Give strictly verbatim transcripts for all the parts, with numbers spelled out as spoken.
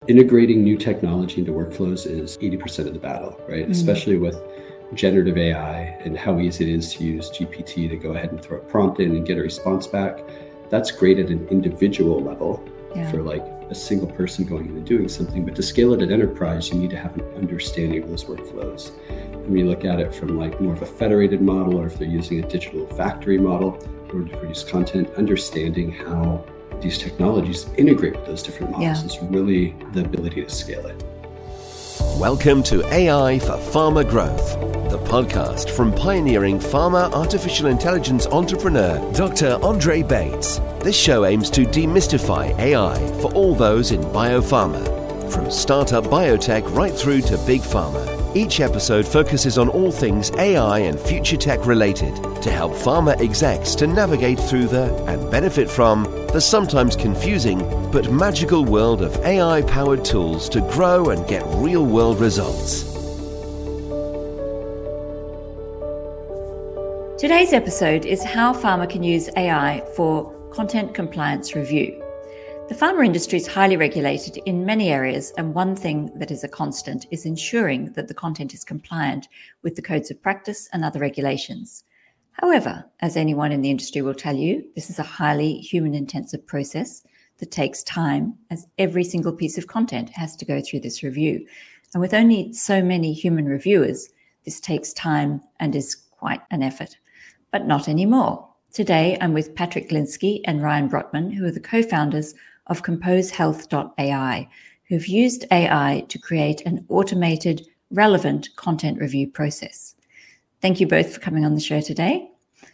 integrating new technology into workflows is eighty percent of the battle, right? Mm. Especially with generative A I and how easy it is to use G P T to go ahead and throw a prompt in and get a response back. That's great at an individual level yeah. for like a single person going in and doing something, but to scale it at enterprise, you need to have an understanding of those workflows. And when you look at it from like more of a federated model, or if they're using a digital factory model in order to produce content, understanding how these technologies integrate with those different models yeah. is really the ability to scale it. Welcome to A I for Pharma Growth, the podcast from pioneering pharma artificial intelligence entrepreneur, Doctor Andre Bates. This show aims to demystify A I for all those in biopharma, from startup biotech right through to big pharma. Each episode focuses on all things A I and future tech related to help pharma execs to navigate through the and benefit from the sometimes confusing but magical world of A I-powered tools to grow and get real-world results. Today's episode is how pharma can use A I for content compliance review. The pharma industry is highly regulated in many areas, and one thing that is a constant is ensuring that the content is compliant with the codes of practice and other regulations. However, as anyone in the industry will tell you, this is a highly human-intensive process that takes time, as every single piece of content has to go through this review. And with only so many human reviewers, this takes time and is quite an effort. But not anymore. Today, I'm with Patrick Glinsky and Ryan Brotman, who are the co-founders of compose health dot A I, who've used A I to create an automated, relevant content review process. Thank you both for coming on the show today.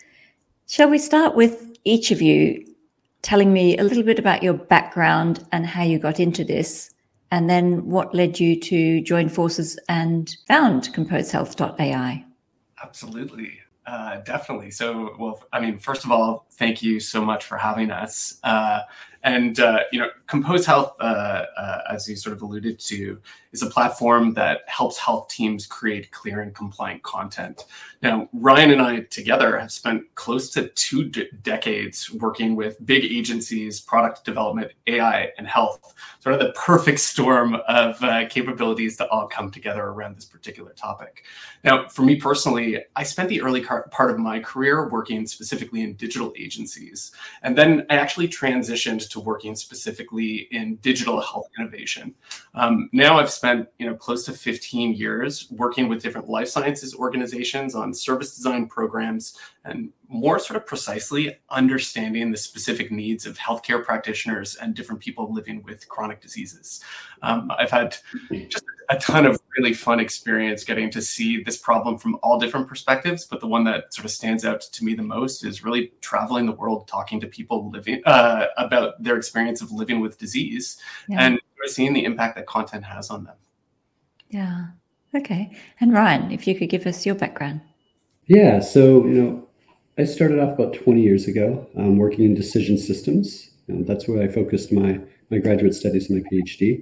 Shall we start with each of you telling me a little bit about your background and how you got into this, and then what led you to join forces and found compose health dot A I? Absolutely. Uh, definitely. So, well, I mean, first of all, thank you so much for having us. Uh, and, uh, you know, Compose Health, uh, uh, as you sort of alluded to, is a platform that helps health teams create clear and compliant content. Now, Ryan and I together have spent close to two de- decades working with big agencies, product development, A I, and health, sort of the perfect storm of uh, capabilities to all come together around this particular topic. Now, for me personally, I spent the early car- part of my career working specifically in digital agencies. And then I actually transitioned to working specifically in digital health innovation. Um, now I've spent, you know, close to fifteen years working with different life sciences organizations on service design programs, and more sort of precisely understanding the specific needs of healthcare practitioners and different people living with chronic diseases. Um, I've had just a ton of really fun experience getting to see this problem from all different perspectives, but the one that sort of stands out to me the most is really traveling the world, talking to people living uh, about their experience of living with disease yeah. and seeing the impact that content has on them. Yeah. Okay. And Ryan, if you could give us your background. Yeah. So, you know, I started off about twenty years ago um, working in decision systems. And that's where I focused my, my graduate studies and my PhD.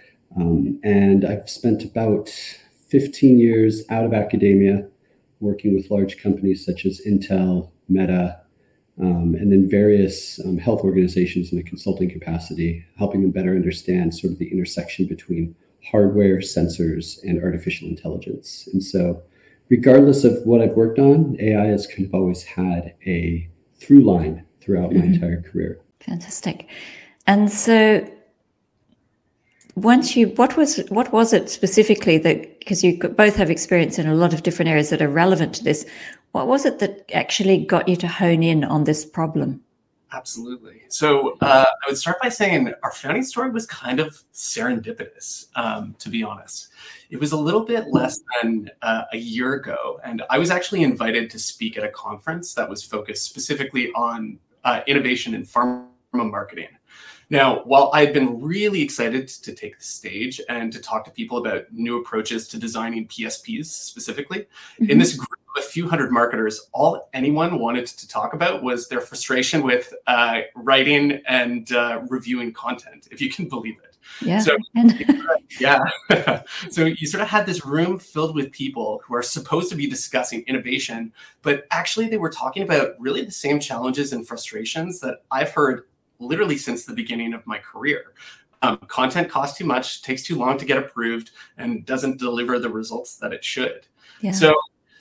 Um, and I've spent about fifteen years out of academia working with large companies such as Intel, Meta, um, and then various um, health organizations in a consulting capacity, helping them better understand sort of the intersection between hardware, sensors, and artificial intelligence. And so regardless of what I've worked on, A I has kind of always had a through line throughout my mm-hmm. entire career. Fantastic. And so once you, what was, what was it specifically that, because you both have experience in a lot of different areas that are relevant to this, what was it that actually got you to hone in on this problem? Absolutely. So uh, I would start by saying our founding story was kind of serendipitous, um, to be honest. It was a little bit less than uh, a year ago, and I was actually invited to speak at a conference that was focused specifically on uh, innovation in pharma marketing. Now, while I'd been really excited to take the stage and to talk to people about new approaches to designing P S Ps specifically, mm-hmm. in this group of a few hundred marketers, all anyone wanted to talk about was their frustration with uh, writing and uh, reviewing content, if you can believe it. Yeah. So, yeah. So you sort of had this room filled with people who are supposed to be discussing innovation, but actually they were talking about really the same challenges and frustrations that I've heard literally since the beginning of my career. Um, content costs too much, takes too long to get approved, and doesn't deliver the results that it should. Yeah. So,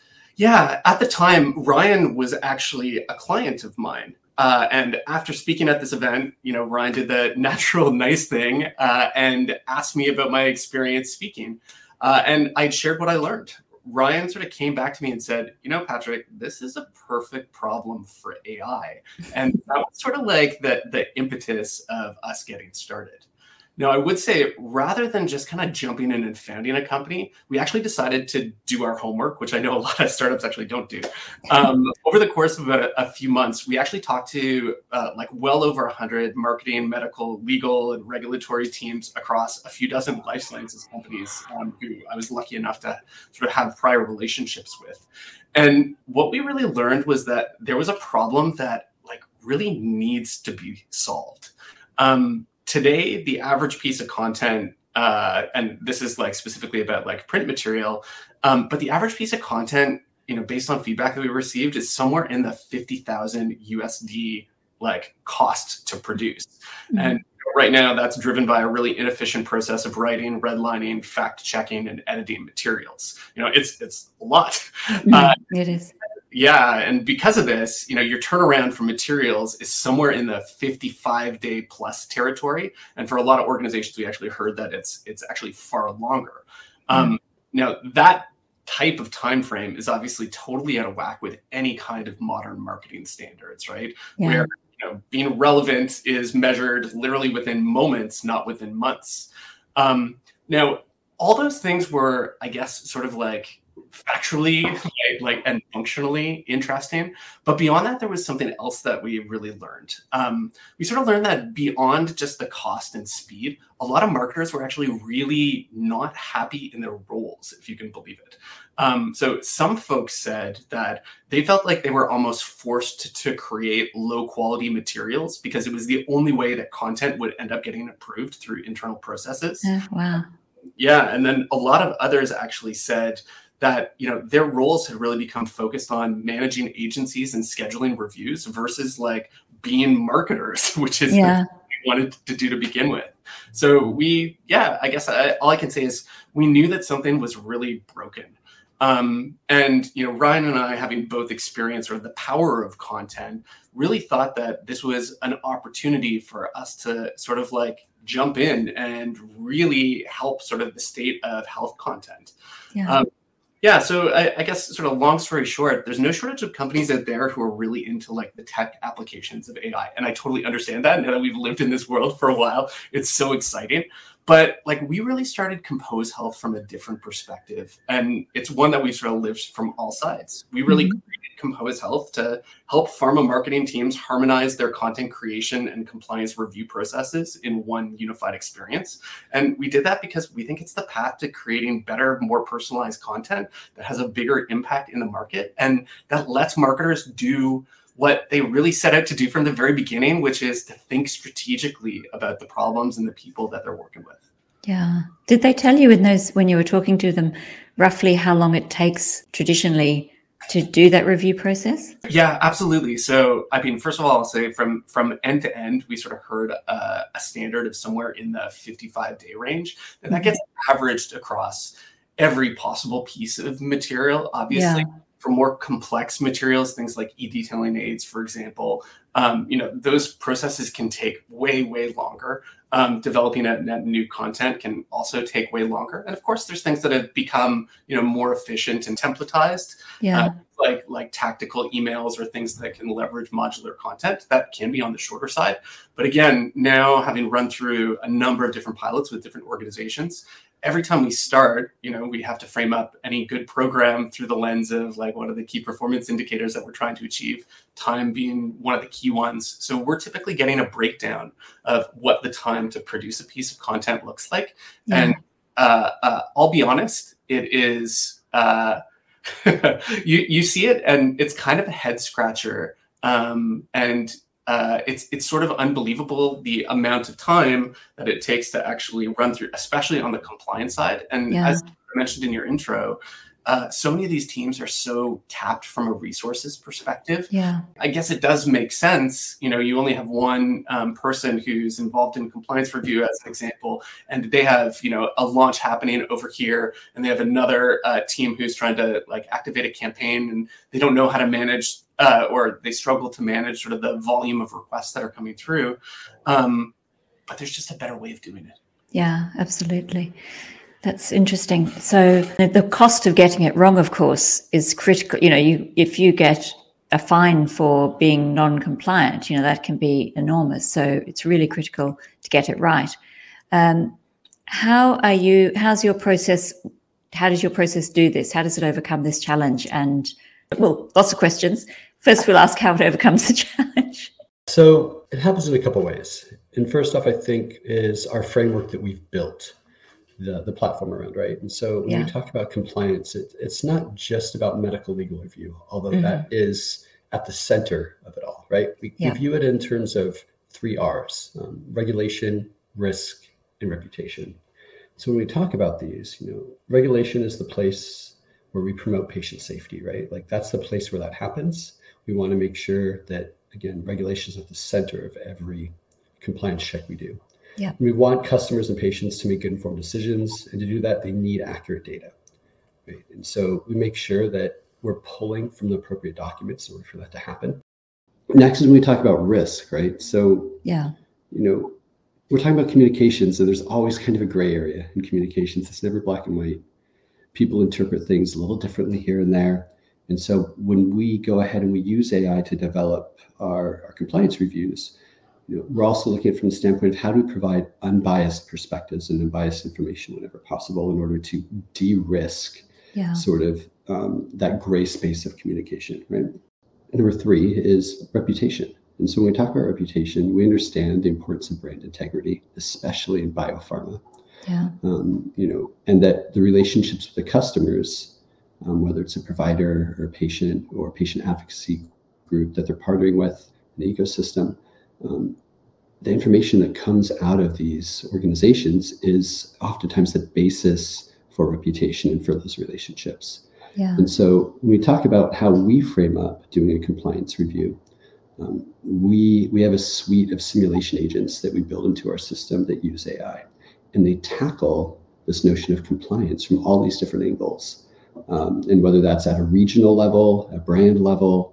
yeah, at the time, Ryan was actually a client of mine. Uh, and after speaking at this event, you know, Ryan did the natural, nice thing uh, and asked me about my experience speaking. Uh, and I'd shared what I learned. Ryan sort of came back to me and said, you know, Patrick, this is a perfect problem for A I. And that was sort of like the, the impetus of us getting started. Now, I would say rather than just kind of jumping in and founding a company, we actually decided to do our homework, which I know a lot of startups actually don't do. Um, over the course of about a, a few months, we actually talked to uh, like well over one hundred marketing, medical, legal, and regulatory teams across a few dozen life sciences companies um, who I was lucky enough to sort of have prior relationships with. And what we really learned was that there was a problem that like really needs to be solved. Um, Today, the average piece of content, uh, and this is like specifically about like print material, um, but the average piece of content, you know, based on feedback that we received, is somewhere in the fifty thousand U S D like cost to produce. Mm-hmm. And right now, that's driven by a really inefficient process of writing, redlining, fact checking, and editing materials. You know, it's it's a lot. Mm-hmm. Uh, it is. Yeah, and because of this, you know, your turnaround for materials is somewhere in the fifty-five day plus territory, and for a lot of organizations, we actually heard that it's it's actually far longer. Um, now, that type of time frame is obviously totally out of whack with any kind of modern marketing standards, right? Yeah. Where you know, being relevant is measured literally within moments, not within months. Um, now, all those things were, I guess, sort of like factually like, like and functionally interesting, but beyond that there was something else that we really learned. Um, we sort of learned that beyond just the cost and speed, a lot of marketers were actually really not happy in their roles, if you can believe it. Um, so some folks said that they felt like they were almost forced to create low quality materials because it was the only way that content would end up getting approved through internal processes. Oh, wow. Yeah, and then a lot of others actually said that, you know, their roles had really become focused on managing agencies and scheduling reviews versus like being marketers, which is yeah. what we wanted to do to begin with. So we, yeah, I guess I, all I can say is we knew that something was really broken. Um, and, you know, Ryan and I, having both experienced or the power of content, really thought that this was an opportunity for us to sort of like jump in and really help sort of the state of health content. Yeah. Um, Yeah, so I, I guess sort of long story short, there's no shortage of companies out there who are really into like the tech applications of A I. And I totally understand that now that we've lived in this world for a while. It's so exciting. But like we really started Compose Health from a different perspective. And it's one that we sort of lived from all sides. We really mm-hmm. created Compose Health to help pharma marketing teams harmonize their content creation and compliance review processes in one unified experience. And we did that because we think it's the path to creating better, more personalized content that has a bigger impact in the market and that lets marketers do what they really set out to do from the very beginning, which is to think strategically about the problems and the people that they're working with. Yeah. Did they tell you in those, when you were talking to them, roughly how long it takes traditionally to do that review process? Yeah, absolutely. So, I mean, first of all, I'll say from, from end to end, we sort of heard uh, a standard of somewhere in the fifty-five day range, and that gets averaged across every possible piece of material, obviously. Yeah. For more complex materials, things like e-detailing aids, for example, um, you know, those processes can take way, way longer. Um, developing a, a new content can also take way longer. And of course, there's things that have become, you know, more efficient and templatized, yeah. uh, like like tactical emails or things that can leverage modular content that can be on the shorter side. But again, now having run through a number of different pilots with different organizations, every time we start, you know, we have to frame up any good program through the lens of like, what are the key performance indicators that we're trying to achieve, time being one of the key ones. So we're typically getting a breakdown of what the time to produce a piece of content looks like. Yeah. And uh, uh, I'll be honest, it is, uh, you, you see it and it's kind of a head scratcher. Um, and Uh, it's it's sort of unbelievable the amount of time that it takes to actually run through, especially on the compliance side. And yeah. as I mentioned in your intro, uh, so many of these teams are so tapped from a resources perspective. Yeah. I guess it does make sense. You know, you only have one um, person who's involved in compliance review, as an example, and they have, you know, a launch happening over here, and they have another uh, team who's trying to like activate a campaign, and they don't know how to manage, uh, or they struggle to manage sort of the volume of requests that are coming through. Um, but there's just a better way of doing it. Yeah, absolutely. That's interesting. So the cost of getting it wrong, of course, is critical. You know, you if you get a fine for being non-compliant, you know, that can be enormous. So it's really critical to get it right. Um, how are you, how's your process, how does your process do this? How does it overcome this challenge? And, well, lots of questions. First, we'll ask how it overcomes the challenge. So it happens in a couple ways. And first off, I think, is our framework that we've built the, the platform around, right? And so when Yeah. we talk about compliance, it, it's not just about medical legal review, although Mhm. that is at the center of it all, right? We, Yeah. we view it in terms of three R's, um, regulation, risk, and reputation. So when we talk about these, you know, regulation is the place where we promote patient safety, right? Like that's the place where that happens. We want to make sure that, again, regulation is at the center of every compliance check we do. Yeah. We want customers and patients to make good informed decisions, and to do that, they need accurate data. Right? And so we make sure that we're pulling from the appropriate documents in order for that to happen. Next is when we talk about risk, right? So, Yeah. you know, we're talking about communications, and there's always kind of a gray area in communications. It's never black and white. People interpret things a little differently here and there. And so when we go ahead and we use A I to develop our, our compliance reviews, you know, we're also looking at it from the standpoint of how do we provide unbiased perspectives and unbiased information whenever possible in order to de-risk Yeah. sort of um, that gray space of communication, right? Number three is reputation. And so when we talk about reputation, we understand the importance of brand integrity, especially in biopharma. Yeah. Um, you know, and that the relationships with the customers, um, whether it's a provider or a patient or a patient advocacy group that they're partnering with, an ecosystem, um, the information that comes out of these organizations is oftentimes the basis for reputation and for those relationships. Yeah. And so when we talk about how we frame up doing a compliance review, um, we we have a suite of simulation agents that we build into our system that use A I, and they tackle this notion of compliance from all these different angles. Um, and whether that's at a regional level, a brand level,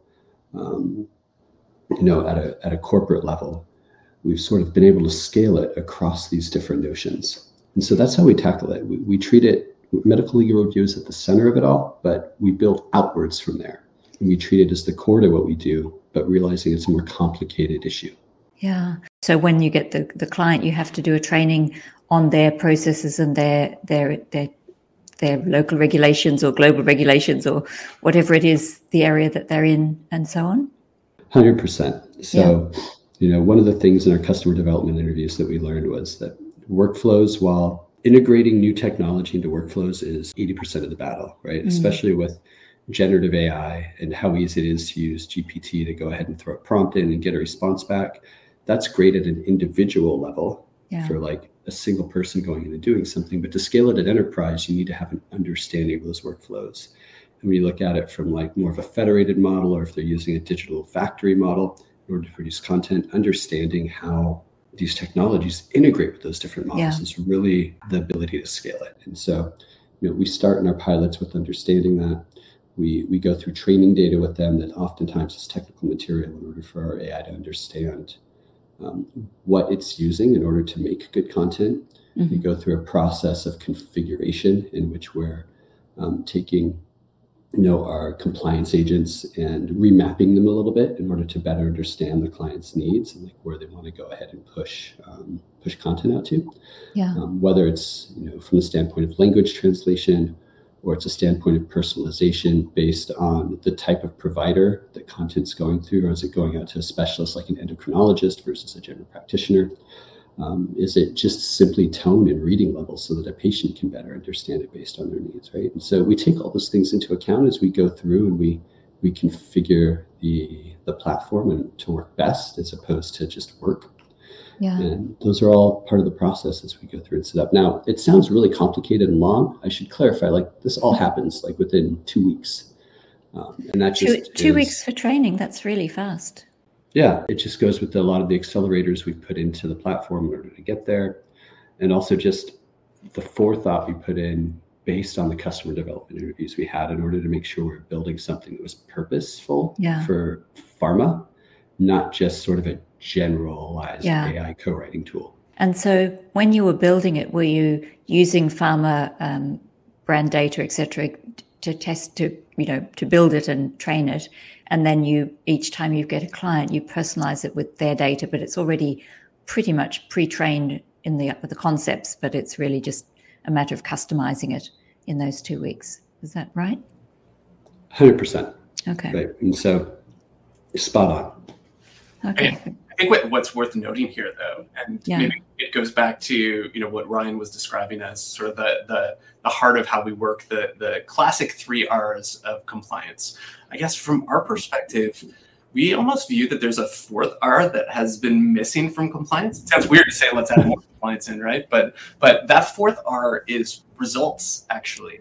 um, you know, at a at a corporate level, we've sort of been able to scale it across these different notions. And so that's how we tackle it. We, we treat it, medical legal review is at the center of it all, but we build outwards from there. And we treat it as the core to what we do, but realizing it's a more complicated issue. Yeah. So when you get the, the client, you have to do a training on their processes and their their their their local regulations or global regulations or whatever it is, the area that they're in, and so on. one hundred percent. So, yeah. you know, one of the things in our customer development interviews that we learned was that workflows, while integrating new technology into workflows is eighty percent of the battle, right? Mm. Especially with generative A I and how easy it is to use G P T to go ahead and throw a prompt in and get a response back. That's great at an individual level yeah. for like a single person going in and doing something. But to scale it at enterprise, you need to have an understanding of those workflows. And when you look at it from like more of a federated model, or if they're using a digital factory model in order to produce content, understanding how these technologies integrate with those different models yeah. is really the ability to scale it. And so, you know, we start in our pilots with understanding that. We we go through training data with them that oftentimes is technical material in order for our A I to understand um, what it's using in order to make good content. Mm-hmm. We go through a process of configuration in which we're um, taking you know, our compliance agents and remapping them a little bit in order to better understand the client's needs and like where they want to go ahead and push um, push content out to. Yeah. Um, whether it's you know from the standpoint of language translation, or it's a standpoint of personalization based on the type of provider that content's going through, or is it going out to a specialist like an endocrinologist versus a general practitioner? Um, is it just simply tone and reading levels so that a patient can better understand it based on their needs, right? And so we take all those things into account as we go through and we we configure the the platform and to work best as opposed to just work. Yeah. And those are all part of the process as we go through and set up. Now, it sounds really complicated and long. I should clarify, like this all happens like within two weeks. Um, and that Two, just two is, weeks for training. That's really fast. Yeah, it just goes with a lot of the accelerators we put into the platform in order to get there. And also just the forethought we put in based on the customer development interviews we had in order to make sure we're building something that was purposeful Yeah. for pharma, not just sort of a generalized Yeah. A I co-writing tool. And so when you were building it, were you using pharma um, brand data, et cetera, to test, to, you know, to build it and train it? And then you, each time you get a client, you personalize it with their data, but it's already pretty much pre-trained in the, the concepts, but it's really just a matter of customizing it in those two weeks. Is that right? one hundred percent. Okay. Right. And so spot on. Okay. I think what, what's worth noting here, though, and Yeah. maybe it goes back to, you know, what Ryan was describing as sort of the the, the heart of how we work, the the classic three R's of compliance. I guess from our perspective, we almost view that there's a fourth R that has been missing from compliance. It sounds weird to say let's add more compliance in, right? But but that fourth R is results, actually.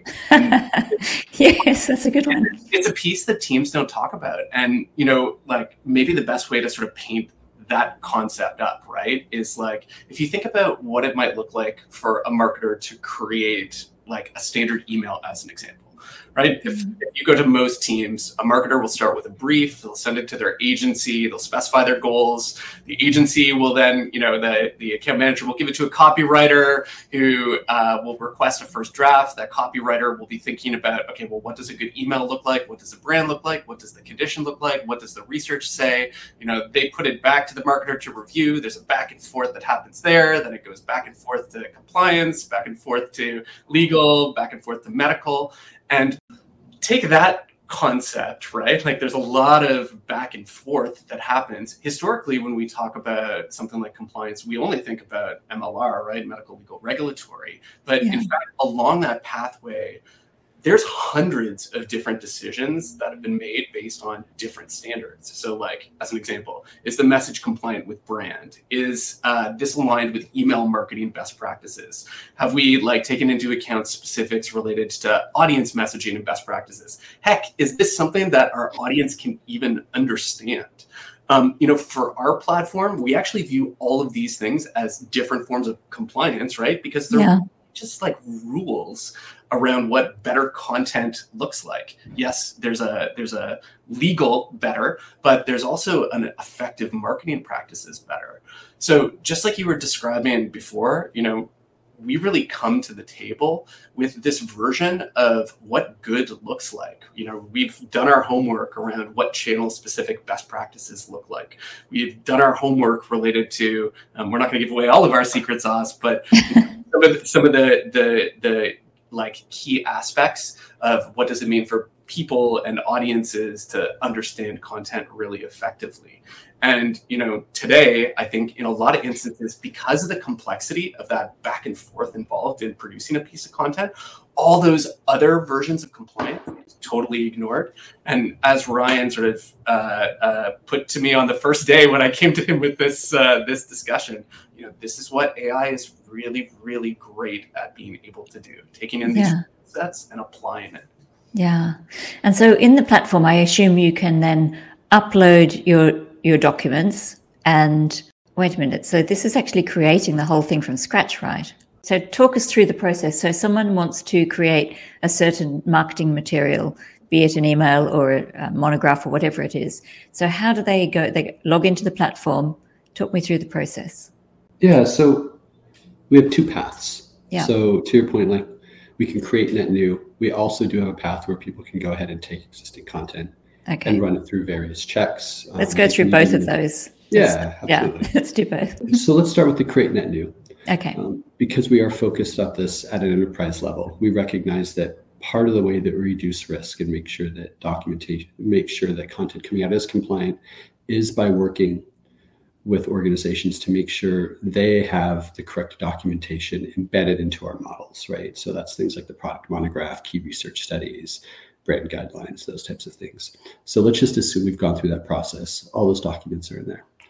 Yes, that's a good one. It's a piece that teams don't talk about. And, you know, like maybe the best way to sort of paint that concept up, right, is like, if you think about what it might look like for a marketer to create like a standard email as an example, right? If, if you go to most teams, a marketer will start with a brief, they'll send it to their agency, they'll specify their goals. The agency will then, you know, the, the account manager will give it to a copywriter who uh, will request a first draft. That copywriter will be thinking about, okay, well, what does a good email look like? What does the brand look like? What does the condition look like? What does the research say? You know, they put it back to the marketer to review. There's a back and forth that happens there. Then it goes back and forth to compliance, back and forth to legal, back and forth to medical. And take that concept, right? Like there's a lot of back and forth that happens. Historically, when we talk about something like compliance, we only think about M L R, right? Medical, legal, regulatory. But Yeah. in fact, along that pathway, there's hundreds of different decisions that have been made based on different standards. So like, as an example, is the message compliant with brand? Is uh, this aligned with email marketing best practices? Have we like taken into account specifics related to audience messaging and best practices? Heck, is this something that our audience can even understand? Um, you know, for our platform, we actually view all of these things as different forms of compliance, right? Because they're Yeah. just like rules around what better content looks like. Yes, there's a there's a legal better, but there's also an effective marketing practices better. So just like you were describing before, you know, we really come to the table with this version of what good looks like. You know, we've done our homework around what channel specific best practices look like. We've done our homework related to, um, we're not going to give away all of our secret sauce, but some of the, some of the, the, the like key aspects of what does it mean for people and audiences to understand content really effectively. And, you know, today, I think in a lot of instances, because of the complexity of that back and forth involved in producing a piece of content, all those other versions of compliance is totally ignored. And as Ryan sort of uh, uh, put to me on the first day when I came to him with this uh, this discussion, you know, this is what A I is really, really great at being able to do, taking in these Yeah. sets and applying it. Yeah. And so in the platform, I assume you can then upload your your documents and wait a minute. So this is actually creating the whole thing from scratch, right? So talk us through the process. So someone wants to create a certain marketing material, be it an email or a monograph or whatever it is. So how do they go? They log into the platform. Talk me through the process. Yeah, so we have two paths. Yeah. So to your point, like we can create net new. We also do have a path where people can go ahead and take existing content Okay. and run it through various checks. Let's Um, go they through can both even- of those. Yeah, Yeah, absolutely. let's do both. So let's start with the create net new. Okay. Um, because we are focused on this at an enterprise level, we recognize that part of the way that we reduce risk and make sure that documentation, make sure that content coming out is compliant is by working with organizations to make sure they have the correct documentation embedded into our models, right? So that's things like the product monograph, key research studies, brand guidelines, those types of things. So let's just assume we've gone through that process. All those documents are in there.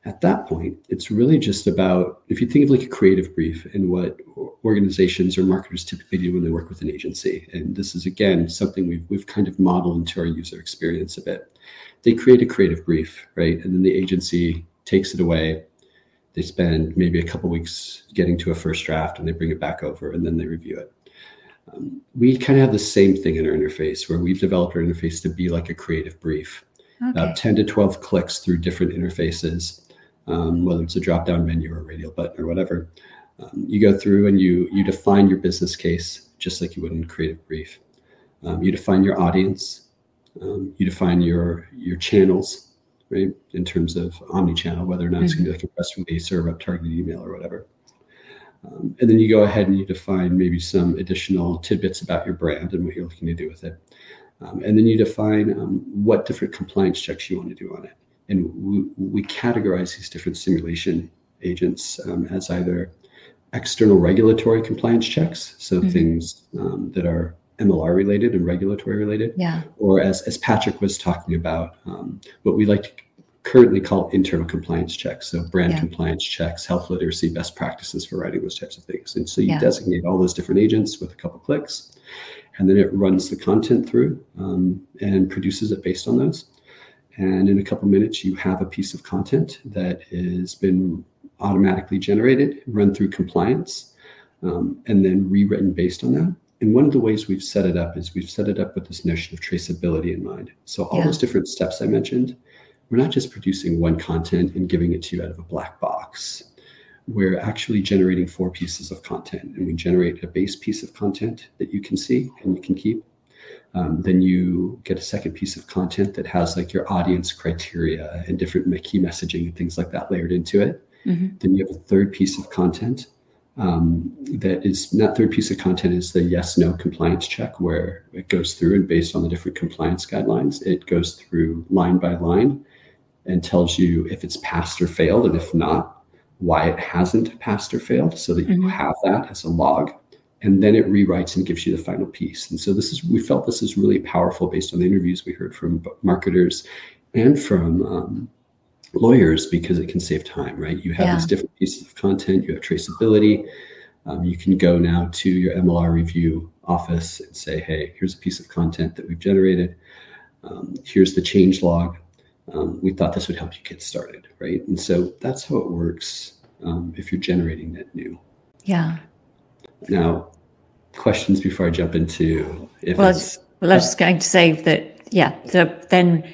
at that point, it's really just about, if you think of like a creative brief and what organizations or marketers typically do when they work with an agency, and this is, again, something we've, we've kind of modeled into our user experience a bit. They create a creative brief, right? And then the agency takes it away. They spend maybe a couple weeks getting to a first draft, and they bring it back over, and then they review it. Um, we kind of have the same thing in our interface, where we've developed our interface to be like a creative brief. Okay. About ten to twelve clicks through different interfaces. Um, whether it's a drop-down menu or a radial button or whatever. Um, you go through and you you define your business case just like you would in a creative brief. Um, you define your audience. Um, you define your your channels, right, in terms of omni-channel, whether or not mm-hmm. it's going to be like a press release or a targeted email or whatever. Um, and then you go ahead and you define maybe some additional tidbits about your brand and what you're looking to do with it. Um, and then you define um, what different compliance checks you want to do on it. And we, we categorize these different simulation agents um, as either external regulatory compliance checks, so mm-hmm. things um, that are M L R related and regulatory related, yeah. or as, as Patrick was talking about, um, what we like to currently call internal compliance checks, so brand yeah. compliance checks, health literacy, best practices for writing those types of things. And so you yeah. designate all those different agents with a couple clicks, and then it runs the content through um, and produces it based on those. And in a couple minutes, you have a piece of content that has been automatically generated, run through compliance, um, and then rewritten based on that. And one of the ways we've set it up is we've set it up with this notion of traceability in mind. So all yeah. those different steps I mentioned, we're not just producing one content and giving it to you out of a black box. We're actually generating four pieces of content, and we generate a base piece of content that you can see and you can keep. Um, then you get a second piece of content that has like your audience criteria and different key messaging and things like that layered into it. Mm-hmm. Then you have a third piece of content um, that is not third piece of content is the yes, no compliance check, where it goes through and based on the different compliance guidelines, it goes through line by line and tells you if it's passed or failed, and if not, why it hasn't passed or failed, so that you mm-hmm. have that as a log. And then it rewrites and gives you the final piece. And so this is, we felt this is really powerful based on the interviews we heard from marketers and from um, lawyers, because it can save time, right? You have yeah. these different pieces of content, you have traceability. Um, you can go now to your M L R review office and say, hey, here's a piece of content that we've generated. Um, here's the change log. Um, we thought this would help you get started, right? And so that's how it works um, if you're generating that new. Yeah. Now, questions before I jump into if well, it's... Well, I was just going to say that, yeah, so then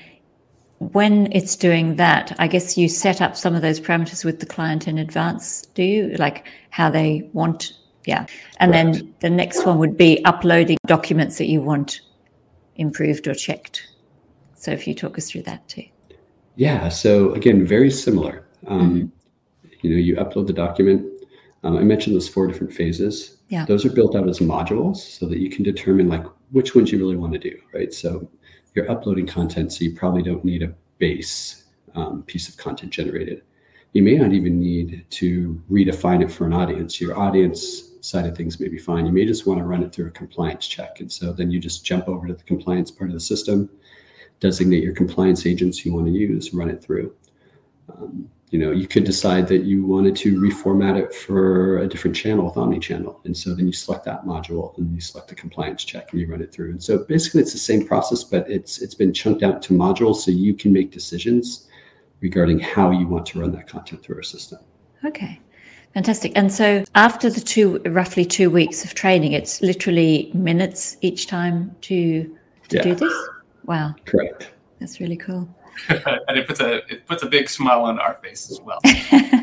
when it's doing that, I guess you set up some of those parameters with the client in advance, do you? Like how they want, yeah. And Correct. Then the next one would be uploading documents that you want improved or checked. So if you talk us through that too. Yeah, so again, very similar. Um, mm-hmm. You know, you upload the document. Um, I mentioned those four different phases. Yeah. Those are built out as modules so that you can determine like which ones you really want to do, right? So you're uploading content, so you probably don't need a base um, piece of content generated. You may not even need to redefine it for an audience. Your audience side of things may be fine. You may just want to run it through a compliance check. And so then you just jump over to the compliance part of the system, designate your compliance agents you want to use, run it through. Um, You know, you could decide that you wanted to reformat it for a different channel with omni-channel. And so then you select that module and you select the compliance check and you run it through. And so basically it's the same process, but it's it's been chunked out to modules so you can make decisions regarding how you want to run that content through our system. Okay, fantastic. And so after the two, roughly two weeks of training, it's literally minutes each time to, to yeah. do this? Wow. Correct. That's really cool. And it puts a it puts a big smile on our face as well.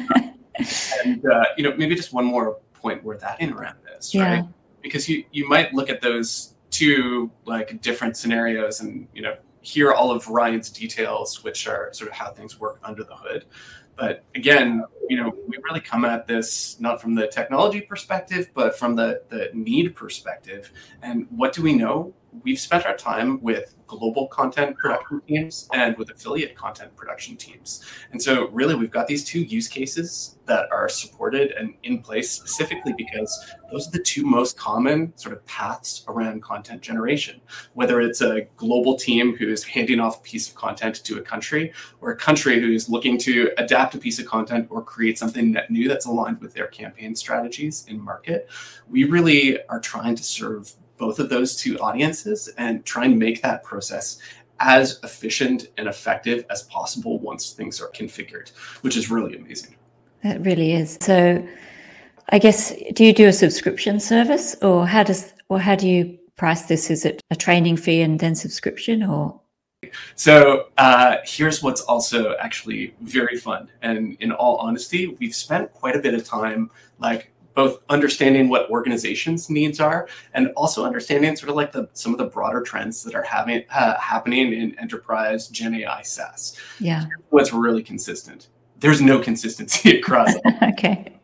And uh, you know, maybe just one more point where that in around this, yeah. right? Because you you might look at those two like different scenarios and you know hear all of Ryan's details, which are sort of how things work under the hood. But again, you know, we really come at this not from the technology perspective, but from the, the need perspective. And what do we know? We've spent our time with global content production teams and with affiliate content production teams. And so really, we've got these two use cases that are supported and in place specifically because those are the two most common sort of paths around content generation, whether it's a global team who's handing off a piece of content to a country, or a country who's looking to adapt a piece of content or create something net new that's aligned with their campaign strategies in market. We really are trying to serve both of those two audiences and try and make that process as efficient and effective as possible once things are configured, which is really amazing. That really is. So I guess, do you do a subscription service, or how does, or how do you price this? Is it a training fee and then subscription, or? So uh, here's what's also actually very fun. And in all honesty, we've spent quite a bit of time like both understanding what organizations' needs are and also understanding sort of like the some of the broader trends that are having uh, happening in enterprise Gen A I SaaS. Yeah. What's really consistent? There's no consistency across. Okay.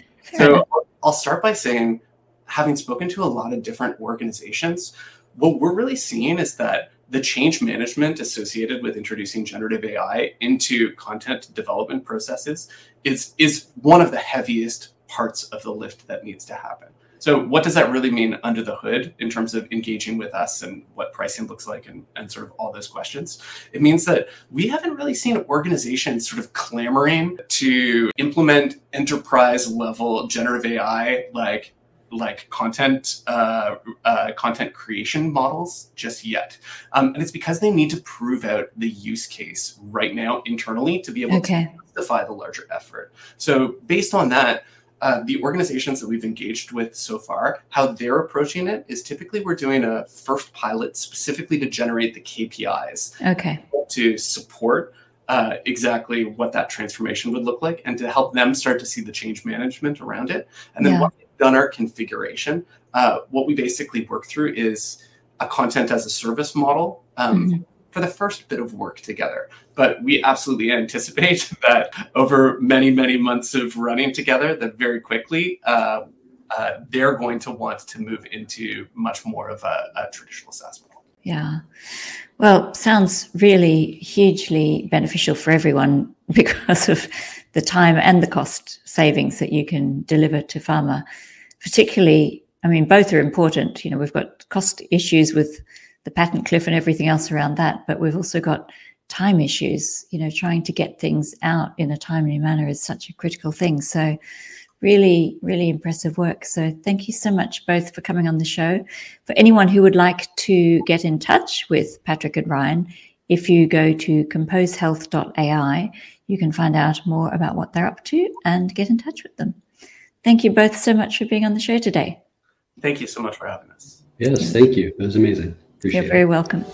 So I'll start by saying, having spoken to a lot of different organizations, what we're really seeing is that the change management associated with introducing generative A I into content development processes is, is one of the heaviest parts of the lift that needs to happen. So what does that really mean under the hood in terms of engaging with us and what pricing looks like and, and sort of all those questions? It means that we haven't really seen organizations sort of clamoring to implement enterprise level generative A I like like content uh, uh, content creation models just yet. Um, and it's because they need to prove out the use case right now internally to be able okay. to justify the larger effort. So based on that, Uh, the organizations that we've engaged with so far, how they're approaching it is typically we're doing a first pilot specifically to generate the K P Is okay. to support uh, exactly what that transformation would look like and to help them start to see the change management around it. And then yeah. once we've done our configuration, uh, what we basically work through is a content as a service model um, mm-hmm. for the first bit of work together. But we absolutely anticipate that over many, many months of running together, that very quickly uh, uh, they're going to want to move into much more of a, a traditional SaaS model. Yeah. Well, sounds really hugely beneficial for everyone because of the time and the cost savings that you can deliver to pharma. Particularly, I mean, both are important. You know, we've got cost issues with the patent cliff and everything else around that, but we've also got time issues. You know, trying to get things out in a timely manner is such a critical thing. So really, really impressive work. So thank you so much both for coming on the show. For anyone who would like to get in touch with Patrick and Ryan, if you go to compose health dot A I, you can find out more about what they're up to and get in touch with them. Thank you both so much for being on the show today. Thank you so much for having us. Yes, thank you. It was amazing. Appreciate You're very it. welcome.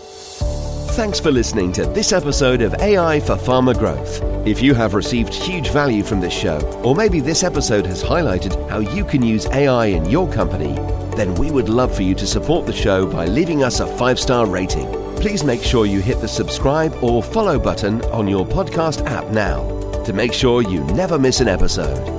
Thanks for listening to this episode of A I for Pharma Growth. If you have received huge value from this show, or maybe this episode has highlighted how you can use A I in your company, then we would love for you to support the show by leaving us a five-star rating. Please make sure you hit the subscribe or follow button on your podcast app now to make sure you never miss an episode.